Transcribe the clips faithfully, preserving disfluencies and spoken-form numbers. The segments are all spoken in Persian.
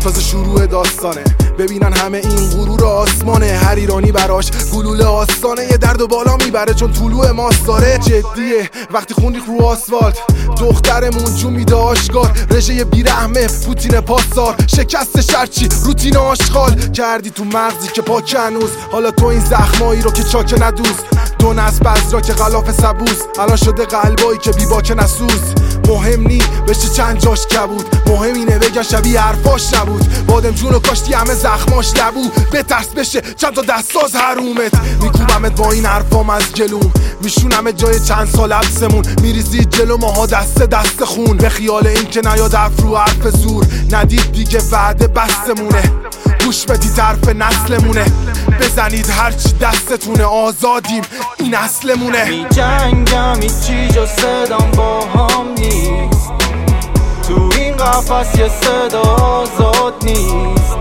تازه شروع داستانه. ببینن همه این غرور آسمانه، هر ایرانی براش گلوله آستانه. یه درد و بالا میبره چون طلوع ماست داره. جدیه وقتی خون ریخت رو آسفالت، دخترمون جون میده آشکار. رژه بیرحمه پوتین پاسار، شکست شرچی روتین آشغال کردی تو مغزی که پاک هنوز. حالا تو این زخمایی رو که چاک ندوز، دو نصب بزرا که غلاف سبوز، الان شده قلبایی که بی باک نسوز. مهم نی بشه چند جاش کبود، مهم اینه بگن شبیه حرفاش نبود. بادم جونو کاشتی همه زخماش لبو، بترس بشه چند تا دستاز حرومت. میکوبمت با این حرفام از گلوم، میشونمت جای چند سال حبسمون. میریزی جلو ماها دست دست خون، به خیال این که نیاد حرف رو حرف زور. ندید دیگه وعده بستمونه، گوش بدید حرف نسلمونه. بزنید هرچی دستتونه، آزادیم این اصلمونه. می جنگم هیچی جز صدام با هم نیست، تو این قفص یه صدا آزاد نیست.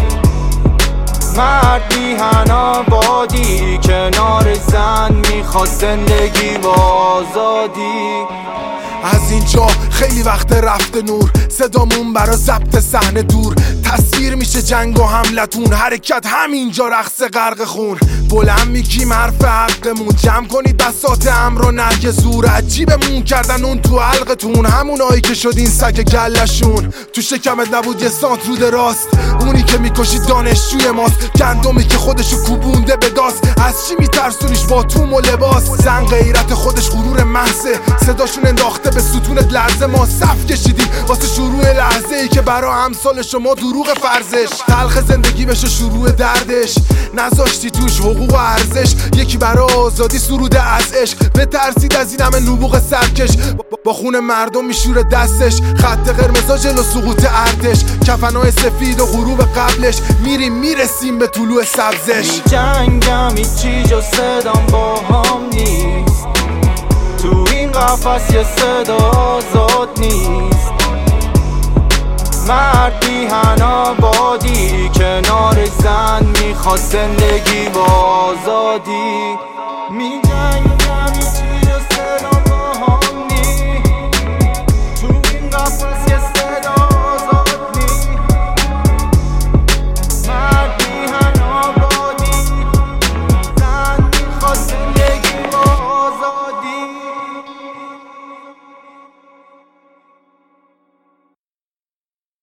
مردی هن بادی کنار زن میخواد زندگی با آزادی. از اینجا خیلی وقت رفته نور، صدامون برا ضبط صحنه دور. تصویر میشه جنگ و حملتون، حرکت همینجا رقص غرق خون. بلند میگیم حرف حقمون، جمع کنید بساط امر و نهی زور. عجیبمون کردن اون تو حلقتون، همونایی که شدین سگ گلشون. تو شکمت نبود یه سانت رود راست، اونی که میکشید دانشجوی ماست. گندمی که خودشو کوبونده به داست، از چی میترسونیش با توم و لباس. زن غیرت خودش غرور محضه، صداشون انداخته به ستونت لرزه. ما صف کشیدیم واسه شروع لحظه ای که برا امثال شما دروغ فرزش. تلخ زندگی بشه شروع دردش، نذاشتی توش حقوق و ارزش. یکی برا آزادی سروده از عشق، بترسید از این همه نبوغ سرکش. با خون مردم میشوره دستش، خط قرمزا جلو سقوط ارتش. کفنای سفید و غروب قبلش، میریم میرسیم به طلوع سبزش. می جنگم هیچی جز صدام با هم نیست، تو این قفص یه صدا آزاد نیست. مردی هن بادی کنار زن میخواد زندگی با آزادی. می جنگم